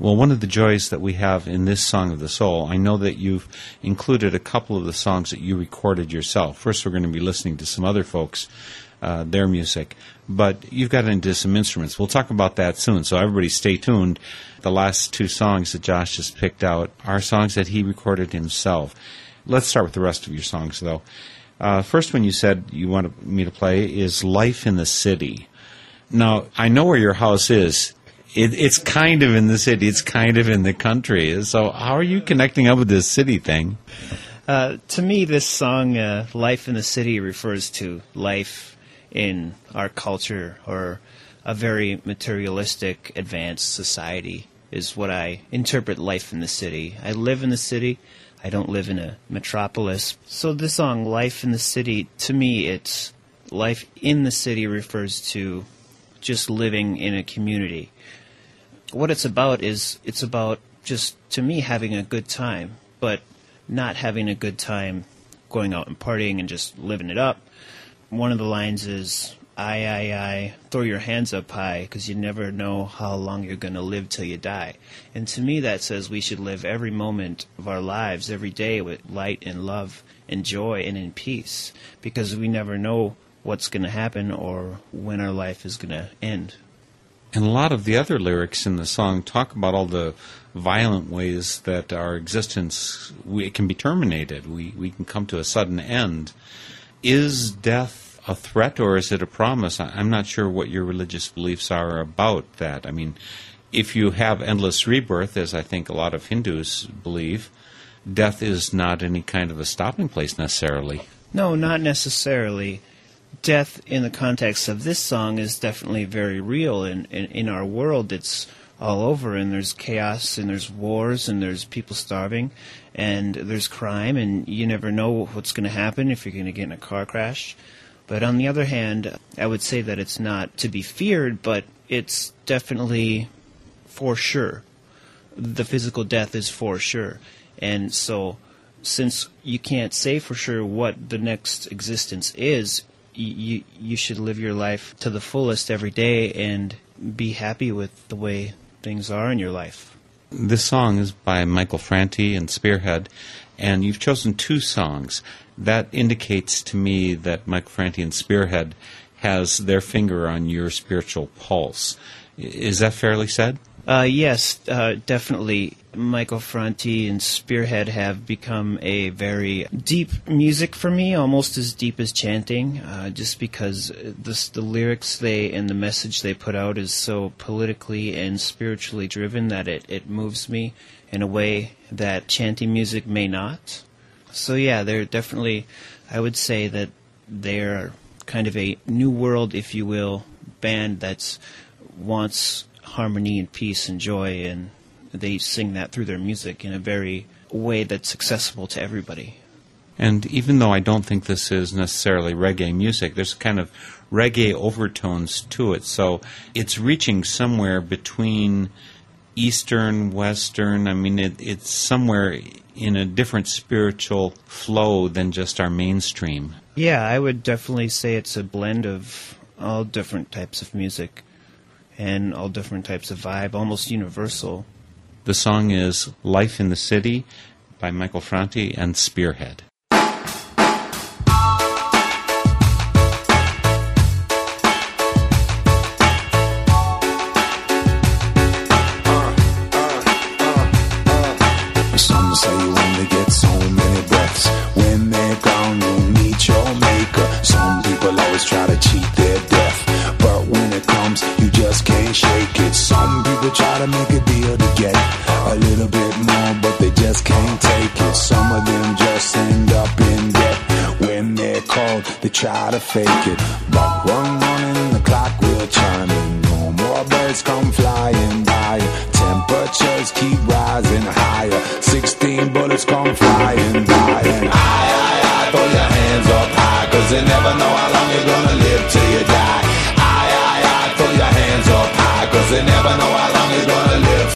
Well, one of the joys that we have in this Song of the Soul, I know that you've included a couple of the songs that you recorded yourself. First, we're going to be listening to some other folks, their music, but you've got into some instruments. We'll talk about that soon, so everybody stay tuned. The last two songs that Josh has picked out are songs that he recorded himself. Let's start with the rest of your songs, though. First one you said you wanted me to play is Life in the City. Now, I know where your house is. It's kind of in the city. It's kind of in the country. So how are you connecting up with this city thing? To me, this song, Life in the City, refers to life in our culture, or a very materialistic, advanced society, is what I interpret life in the city. I live in the city. I don't live in a metropolis. So this song, Life in the City, to me, it's life in the city refers to just living in a community. What it's about is, it's about just, to me, having a good time, but not having a good time going out and partying and just living it up. One of the lines is, I, throw your hands up high, because you never know how long you're going to live till you die. And to me that says we should live every moment of our lives, every day, with light and love and joy and in peace, because we never know what's going to happen or when our life is going to end. And a lot of the other lyrics in the song talk about all the violent ways that our existence it can be terminated. We can come to a sudden end. Is death a threat, or is it a promise? I'm not sure what your religious beliefs are about that. I mean, if you have endless rebirth, as I think a lot of Hindus believe, death is not any kind of a stopping place necessarily. No, not necessarily. Death, in the context of this song, is definitely very real. In our world, it's all over, and there's chaos, and there's wars, and there's people starving, and there's crime, and you never know what's going to happen if you're going to get in a car crash. But on the other hand, I would say that it's not to be feared, but it's definitely for sure. The physical death is for sure. And so, since you can't say for sure what the next existence is, you should live your life to the fullest every day and be happy with the way things are in your life. This song is by Michael Franti and Spearhead, and you've chosen two songs. That indicates to me that Michael Franti and Spearhead has their finger on your spiritual pulse. Is that fairly said? Yes, definitely. Michael Franti and Spearhead have become a very deep music for me, almost as deep as chanting, just because the lyrics and the message they put out is so politically and spiritually driven that it moves me in a way that chanting music may not. So yeah, they're definitely, I would say that they're kind of a new world, if you will, band that wants harmony and peace and joy, and they sing that through their music in a very way that's accessible to everybody. And even though I don't think this is necessarily reggae music, there's kind of reggae overtones to it, so it's reaching somewhere between Eastern, Western. I mean, it's somewhere in a different spiritual flow than just our mainstream. Yeah, I would definitely say it's a blend of all different types of music and all different types of vibe, almost universal. The song is Life in the City by Michael Franti and Spearhead. Some say you only get so many breaths. When they're gone, you'll meet your maker. Some people always try to cheat their death, but when it comes, you just can't shake it. Some people try to make a deal to get a little bit more, but they just can't take it. Some of them just end up in debt. When they're called, they try to fake it. But one morning, the clock will chime in. No more birds come flying by. Temperatures keep rising higher. 16 bullets come flying